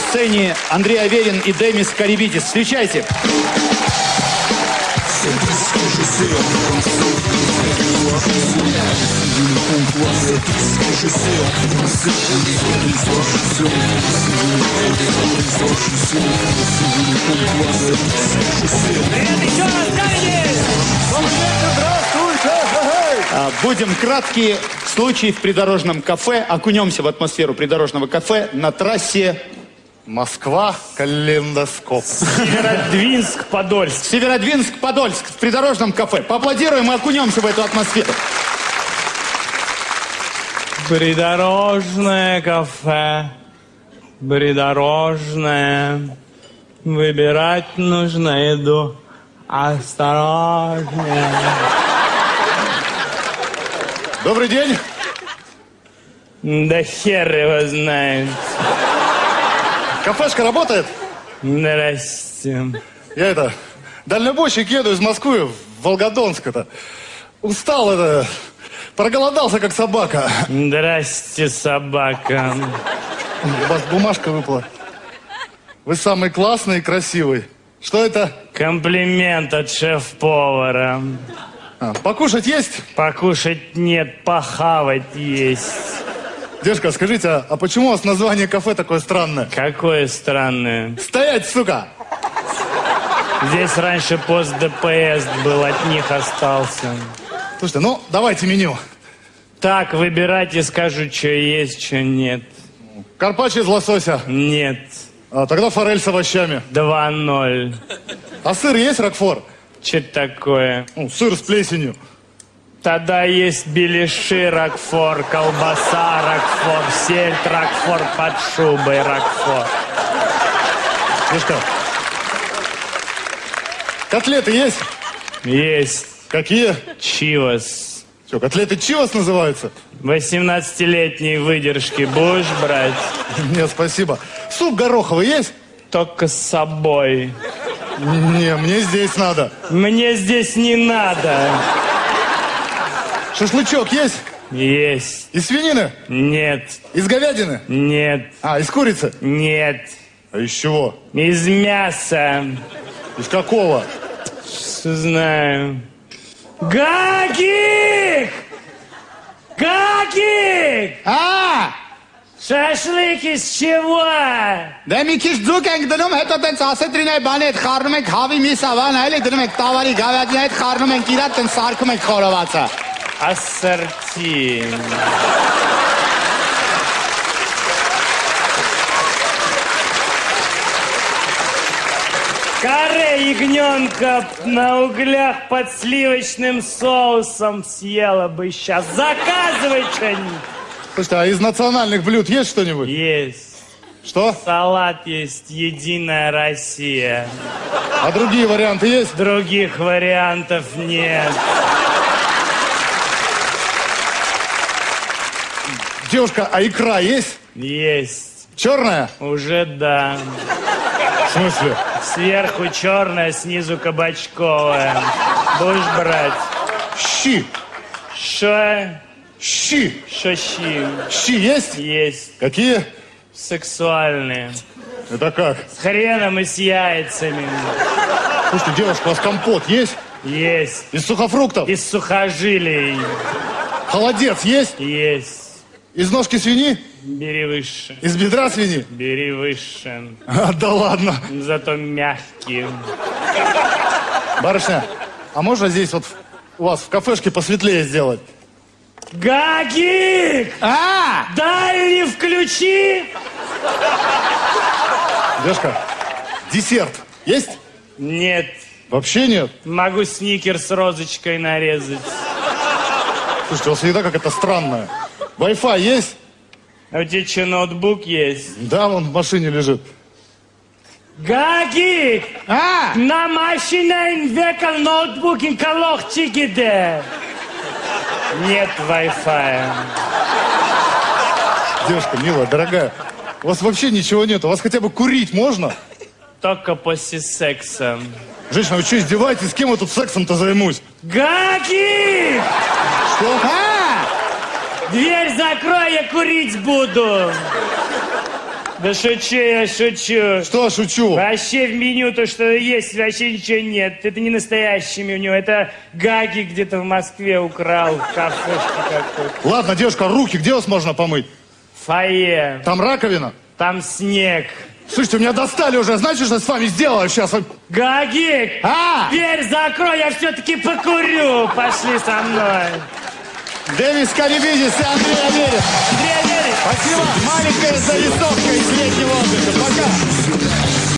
сцене Андрей Аверин и Демис Карибидис. Встречайте. Будем краткие. Случай в придорожном кафе. Окунемся в атмосферу придорожного кафе на трассе Москва-Калейдоскоп. Северодвинск-Подольск. Северодвинск-Подольск в придорожном кафе. Поаплодируем и окунемся в эту атмосферу. Придорожное кафе. Придорожное. Выбирать нужно еду. Осторожнее. Добрый день. Да хер его знает. Кафешка работает? Здрасте. Я дальнобойщик, еду из Москвы в Волгодонск. Устал, проголодался, как собака. Здрасте, собака. У вас бумажка выпала. Вы самый классный и красивый. Что это? Комплимент от шеф-повара. Покушать есть? Покушать нет, похавать есть. Девушка, скажите, а почему у вас название кафе такое странное? Какое странное? Стоять, сука! Здесь раньше пост ДПС был, от них остался. Слушайте, ну, давайте меню. Так, выбирайте, скажу, что есть, что нет. Карпаччо из лосося? Нет. Тогда форель с овощами. 2-0. А сыр есть, рокфор? Что такое? Сыр с плесенью. Тогда есть беляши, рокфор, колбаса, рокфор, сельдь, рокфор, под шубой, рокфор. И что? Котлеты есть? Есть. Какие? Чивос. Что, котлеты чивос называются? 18-летней выдержки будешь брать? Нет, спасибо. Суп гороховый есть? Только с собой. Не, мне здесь надо. Мне здесь не надо. Шашлычок есть? Есть. Из свинины? Нет. Из говядины? Нет. Из курицы? Нет. А из чего? Из мяса. Из какого? Что знаю. Гагик! Гагик! Шашлык из чего? Դե մի քիչ ձուկ ենք դնում, հետո տենց ասետրին այդ բանի հետ խառնում ենք հավի միսավան, այլի դնում ենք տավարի գավաթի հետ խառնում ենք իրար, տենց սարքում ենք խորովածը։ Ассорти. Каре ягненка на углях под сливочным соусом съела бы сейчас. Заказывай что-нибудь. Слушайте, а из национальных блюд есть что-нибудь? Есть. Что? Салат есть, Единая Россия. А другие варианты есть? Других вариантов нет. Девушка, а икра есть? Есть. Черная? Уже да. В смысле? Сверху черная, снизу кабачковая. Будешь брать? Щи. Шо? Щи. Шо щи? Щи есть? Есть. Какие? Сексуальные. Это как? С хреном и с яйцами. Слушайте, девушка, у вас компот есть? Есть. Из сухофруктов? Из сухожилий. Холодец есть? Есть. Из ножки свиньи? Бери выше. Из бедра свиньи? Бери выше. Да ладно. Зато мягкие. Барышня, а можно здесь вот у вас в кафешке посветлее сделать? Гагик! Дальний включи! Девушка, десерт есть? Нет. Вообще нет? Могу сникерс с розочкой нарезать. Слушайте, у вас еда какая-то странная. Wi-Fi есть? А у тебя что, ноутбук есть? Да, он в машине лежит. Гагик! На машине инвекал ноутбук и колохчи где? Нет Wi-Fi. Девушка, милая, дорогая, у вас вообще ничего нет. У вас хотя бы курить можно? Только после секса. Женщина, вы что, издеваетесь? С кем я тут сексом-то займусь? Гагик! Что? Дверь закрой, я курить буду. Да шучу я, шучу. Что шучу? Вообще в меню то, что есть, вообще ничего нет. Это не настоящее меню, это Гаги где-то в Москве украл в кафешке какой-то. Ладно, девушка, руки где вас можно помыть? Фойе, Там раковина? там снег. Слушайте, меня достали уже. Знаете, что я с вами сделаю сейчас? Гагик, А! дверь закрой, я все-таки покурю. Пошли со мной. Дэвис Карибидис и Андрей Америк. Андрей Америк. Спасибо. Маленькая зарисовка из летнего отдыха. Пока.